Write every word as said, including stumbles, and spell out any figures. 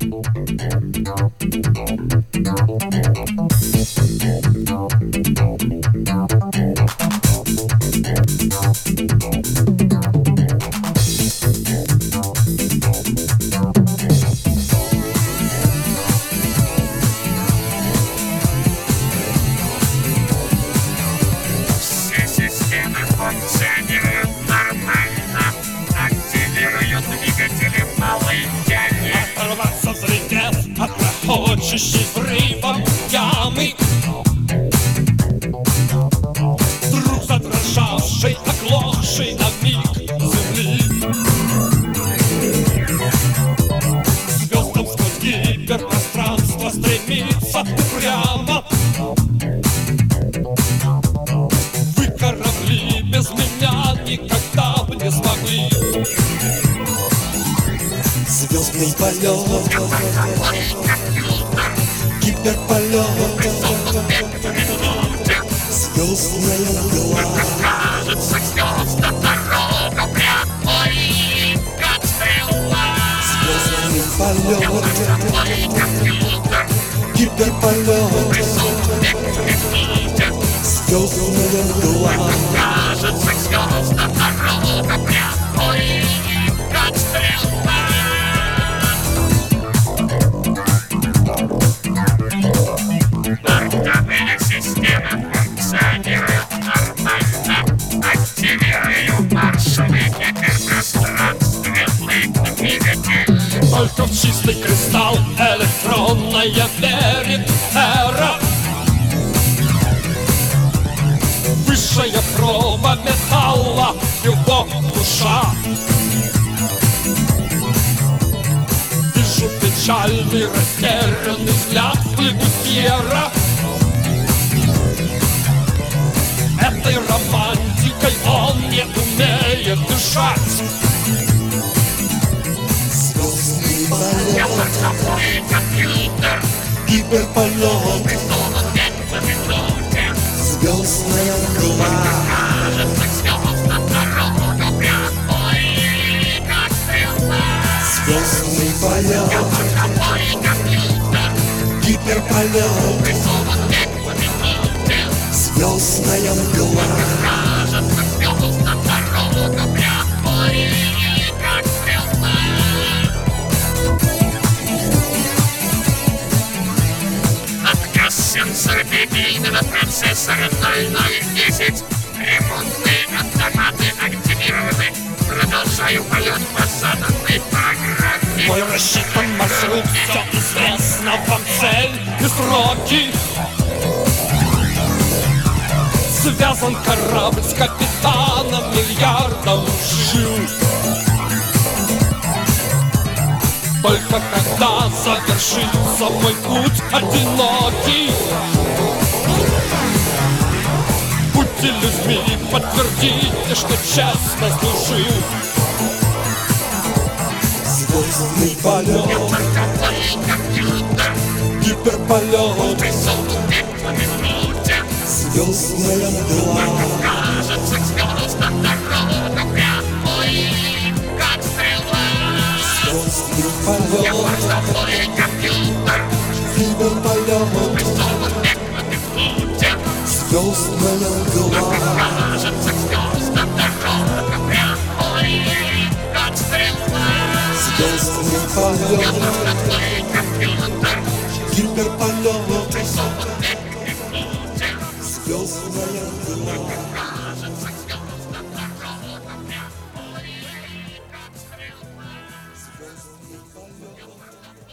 Оторваться взлетев от грохочущей взрывом ямы, вдруг задрожавшей, оглохшей на миг земли. К звездам сквозь гиперпространство стремится упрямо. Вы, корабли, без меня никогда бы не смогли. Звездный полет, гиперполет, звездная мгла. Кажется, звезда дорога прямой, как стрела. Звездный полет, гиперполет, звездная мгла. Кажется, звезда дорога прямой, как стрела. Бортовые системы функционируют нормально. Активирую маршевый гиперпространственный двигатель. Только в чистый кристалл электронная верит эра. Высшая проба металла, его душа. Вижу печальный, растерянный взгляд флебусьера. Этой романтикой он не умеет дышать. Звездный полет, Бортовой компьютер гиперполет, рисунок по минуте. звездная мгла. Кажется, звезда дорога прямой, как стрела. Звездный полет, Бортовой компьютер гиперполет, рисунок по минуте. звездная мгла. Кажется, звезда дорога прямой, как стрела. Отказ сенсора бибийного процессора ноль ноль десять. Ремонтные автоматы активированы. Продолжаю полет по заданной программе. Мой рассчитан маршрут, все известно вам цель и сроки. Связан корабль с капитаном миллиардом жил. Только когда завершится мой путь одинокий, будьте людьми, подтвердите, что честно служил. Звездный полет, Бортовой компьютер гиперполет, рисунок по минуте. звездная мгла. Кажется, звезда дорога прямой, как стрела. Звездный полет, Бортовой компьютер гиперполет, рисунок по минуте. звездная мгла. Кажется, звезда дорога прямой, как стрела. Звездный полет, Бортовой компьютер гиперполет, рисунок по минуте. звездная мгла. Кажется, звезда дорога прямой, как стрела. Звездный полет.